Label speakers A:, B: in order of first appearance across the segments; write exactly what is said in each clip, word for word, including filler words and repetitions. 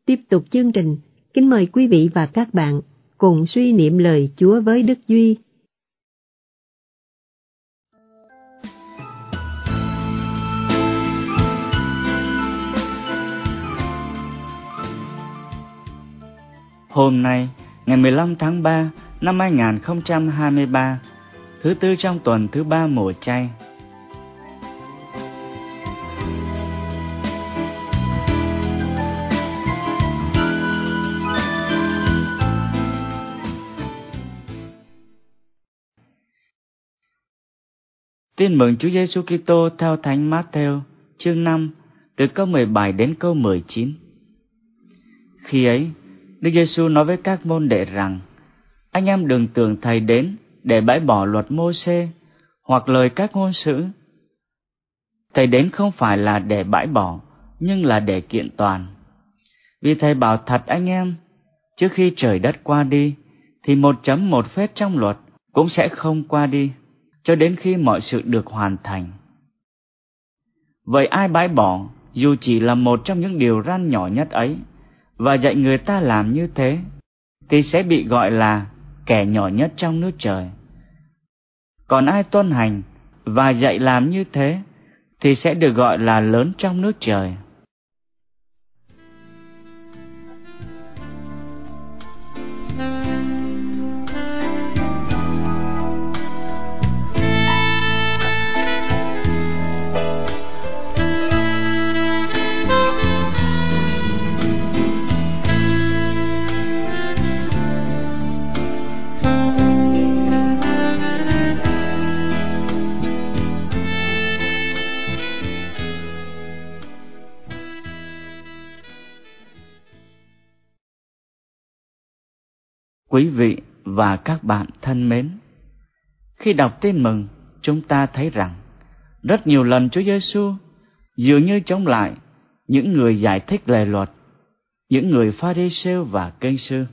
A: Tiếp tục chương trình, kính mời quý vị và các bạn cùng suy niệm lời Chúa với Đức Duy.
B: Hôm nay, ngày mười lăm tháng ba năm hai nghìn không trăm hai mươi ba, thứ tư trong tuần thứ ba mùa chay. Tin mừng Chúa Giêsu Kitô theo Thánh Mát-thêu, chương năm, từ câu mười bảy đến câu mười chín. Khi ấy, Đức Giêsu nói với các môn đệ rằng: Anh em đừng tưởng Thầy đến để bãi bỏ luật Mô-sê hoặc lời các ngôn sứ. Thầy đến không phải là để bãi bỏ, nhưng là để kiện toàn. Vì Thầy bảo thật anh em, trước khi trời đất qua đi, thì một chấm một phết trong luật cũng sẽ không qua đi, cho đến khi mọi sự được hoàn thành. Vậy ai bãi bỏ, dù chỉ là một trong những điều răn nhỏ nhất ấy, và dạy người ta làm như thế, thì sẽ bị gọi là kẻ nhỏ nhất trong nước trời. Còn ai tuân hành và dạy làm như thế, thì sẽ được gọi là lớn trong nước trời. Quý vị và các bạn thân mến, khi đọc Tin mừng, chúng ta thấy rằng rất nhiều lần Chúa Giêsu dường như chống lại những người giải thích lề luật, những người Pha-ri-sêu và Kinh sư.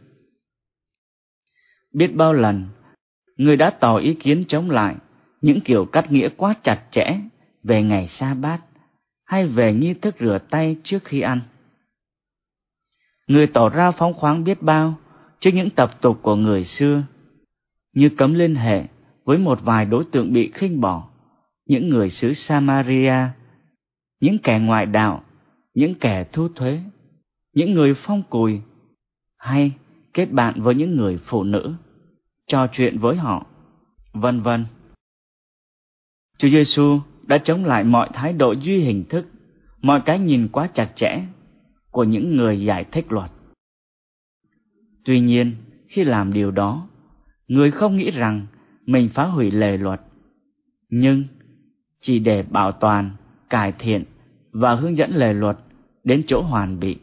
B: Biết bao lần người đã tỏ ý kiến chống lại những kiểu cắt nghĩa quá chặt chẽ về ngày sa-bát hay về nghi thức rửa tay trước khi ăn. Người tỏ ra phóng khoáng biết bao trước những tập tục của người xưa, như cấm liên hệ với một vài đối tượng bị khinh bỏ, những người xứ Samaria, những kẻ ngoại đạo, những kẻ thu thuế, những người phong cùi, hay kết bạn với những người phụ nữ, trò chuyện với họ, vân vân. Chúa Giêsu đã chống lại mọi thái độ duy hình thức, mọi cái nhìn quá chặt chẽ của những người giải thích luật. Tuy nhiên, khi làm điều đó, người không nghĩ rằng mình phá hủy lề luật, nhưng chỉ để bảo toàn, cải thiện và hướng dẫn lề luật đến chỗ hoàn bị.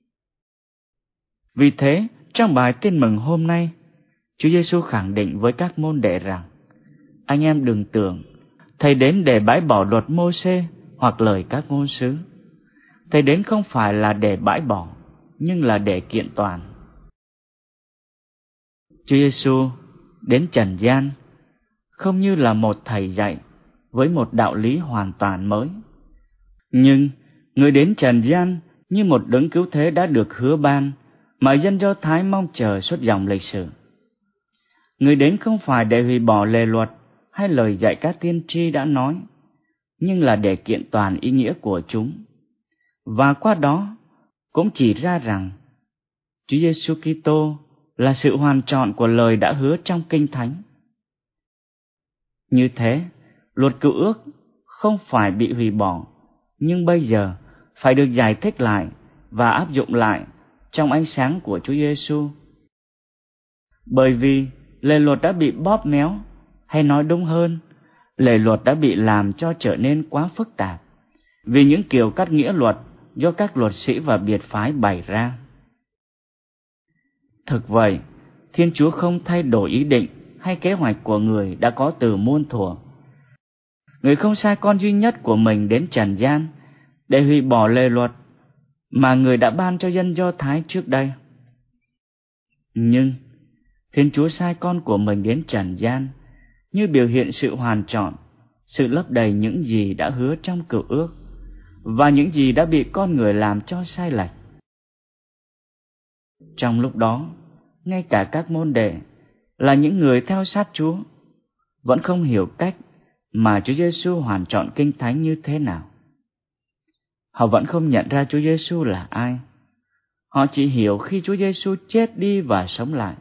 B: Vì thế, trong bài Tin mừng hôm nay, Chúa Giêsu khẳng định với các môn đệ rằng: Anh em đừng tưởng Thầy đến để bãi bỏ luật Mô-sê hoặc lời các ngôn sứ. Thầy đến không phải là để bãi bỏ, nhưng là để kiện toàn. Chúa Giêsu đến trần gian không như là một thầy dạy với một đạo lý hoàn toàn mới, nhưng người đến trần gian như một đấng cứu thế đã được hứa ban mà dân Do Thái mong chờ suốt dòng lịch sử. Người đến không phải để hủy bỏ lề luật hay lời dạy các tiên tri đã nói, nhưng là để kiện toàn ý nghĩa của chúng, và qua đó cũng chỉ ra rằng Chúa Giêsu Kitô là sự hoàn trọn của lời đã hứa trong Kinh Thánh. Như thế, luật cựu ước không phải bị hủy bỏ, nhưng bây giờ phải được giải thích lại và áp dụng lại trong ánh sáng của Chúa Giêsu. Bởi vì lề luật đã bị bóp méo, hay nói đúng hơn, lề luật đã bị làm cho trở nên quá phức tạp vì những kiểu cắt nghĩa luật do các luật sĩ và biệt phái bày ra. Thực vậy, Thiên Chúa không thay đổi ý định hay kế hoạch của người đã có từ muôn thuở. Người không sai con duy nhất của mình đến trần gian để hủy bỏ lề luật mà người đã ban cho dân Do Thái trước đây. Nhưng Thiên Chúa sai con của mình đến trần gian như biểu hiện sự hoàn trọn, sự lấp đầy những gì đã hứa trong cựu ước và những gì đã bị con người làm cho sai lệch. Trong lúc đó, ngay cả các môn đệ là những người theo sát Chúa vẫn không hiểu cách mà Chúa Giêsu hoàn trọn Kinh Thánh như thế nào. Họ vẫn không nhận ra Chúa Giêsu là ai. Họ chỉ hiểu khi Chúa Giêsu chết đi và sống lại.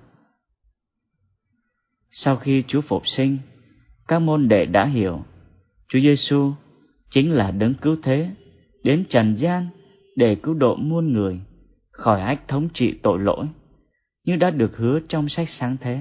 B: Sau khi Chúa phục sinh, các môn đệ đã hiểu Chúa Giêsu chính là đấng cứu thế đến trần gian để cứu độ muôn người khỏi ách thống trị tội lỗi, như đã được hứa trong sách Sáng Thế.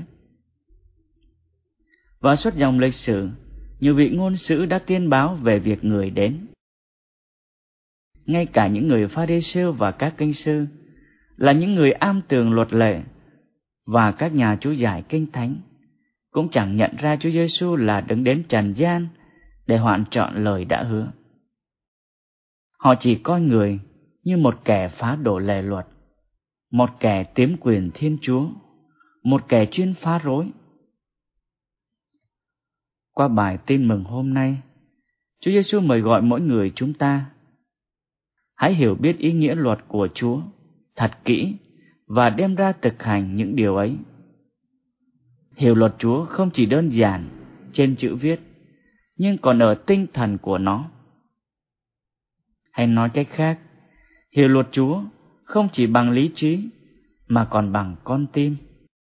B: Và suốt dòng lịch sử, nhiều vị ngôn sứ đã tiên báo về việc người đến. Ngay cả những người Pha-ri-siêu và các kinh sư, là những người am tường luật lệ, và các nhà chú giải Kinh Thánh, cũng chẳng nhận ra Chúa Giêsu là đấng đến trần gian để hoàn trọn lời đã hứa. Họ chỉ coi người như một kẻ phá đổ lề luật, một kẻ tiếm quyền Thiên Chúa, một kẻ chuyên phá rối. Qua bài tin mừng hôm nay, Chúa Giêsu mời gọi mỗi người chúng ta hãy hiểu biết ý nghĩa luật của Chúa thật kỹ và đem ra thực hành những điều ấy. Hiểu luật Chúa không chỉ đơn giản trên chữ viết, nhưng còn ở tinh thần của nó. Hay nói cách khác, hiểu luật Chúa không chỉ bằng lý trí, mà còn bằng con tim.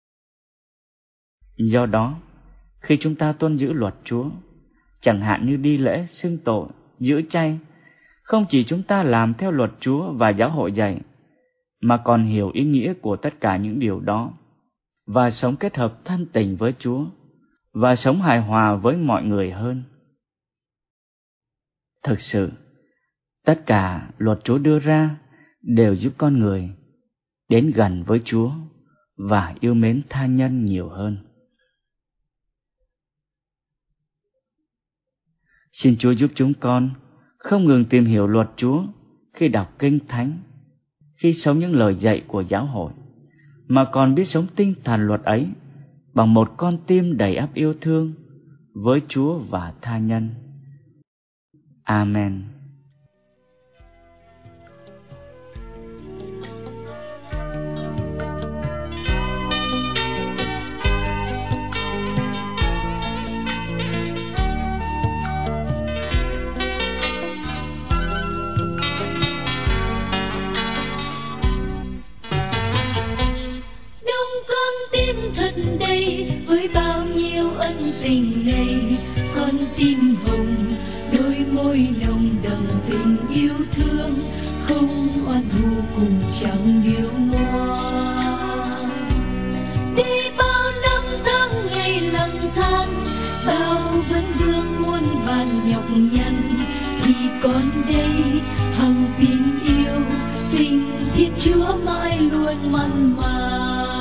B: Do đó, khi chúng ta tuân giữ luật Chúa, chẳng hạn như đi lễ, xưng tội, giữ chay, không chỉ chúng ta làm theo luật Chúa và giáo hội dạy, mà còn hiểu ý nghĩa của tất cả những điều đó, và sống kết hợp thân tình với Chúa, và sống hài hòa với mọi người hơn. Thực sự, tất cả luật Chúa đưa ra đều giúp con người đến gần với Chúa và yêu mến tha nhân nhiều hơn. Xin Chúa giúp chúng con không ngừng tìm hiểu luật Chúa khi đọc Kinh Thánh, khi sống những lời dạy của giáo hội, mà còn biết sống tinh thần luật ấy bằng một con tim đầy ắp yêu thương với Chúa và tha nhân. Amen.
C: Tình này con tim hồng, đôi môi nồng đậm tình yêu thương, không oan thù cùng chẳng điêu ngoa. Đi bao năm tháng ngày lang thang, bao vấn vương muôn vàn nhọc nhằn, thì con đây hằng tin yêu, tình Thiên Chúa mãi luôn mặn mà.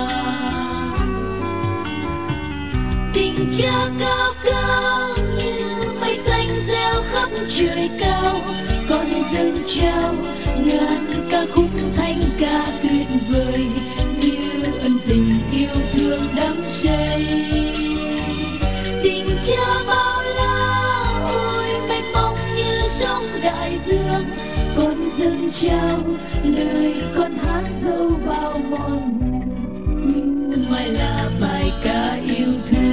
C: Tình Cha cao cao như mây xanh reo khắp trời cao, con dâng trao ngàn ca khúc thanh ca tuyệt vời như ân tình yêu thương đắm say. Tình Cha bao la ôi mênh mông như sông đại dương, con dâng trao lời con hát dẫu bao mòn nhưng mãi là bài ca yêu thương.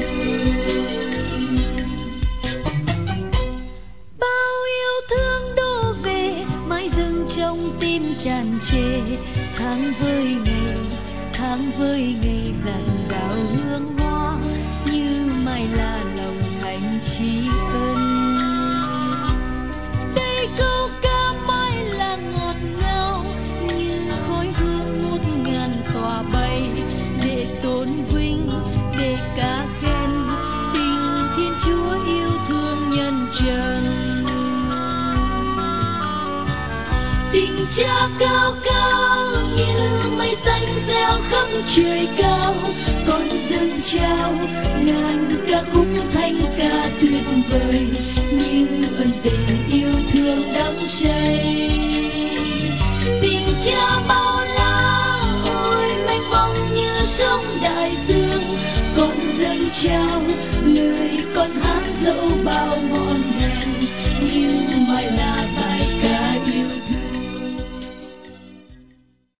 C: Tràn trề tháng với ngày, tháng với ngày dặn đào hương hoa, như mai là lòng thành tri ân. Đây câu ca mãi là ngọt ngào, như khói hương ngút ngàn tỏa bay, để tôn vinh, để ca khen tình Thiên Chúa yêu thương nhân trần. Tình Cha cao cao như mây xanh reo khắp trời cao, con dâng trao ngàn ca khúc thanh ca tuyệt vời như ân tình yêu thương đắm say. Tình Cha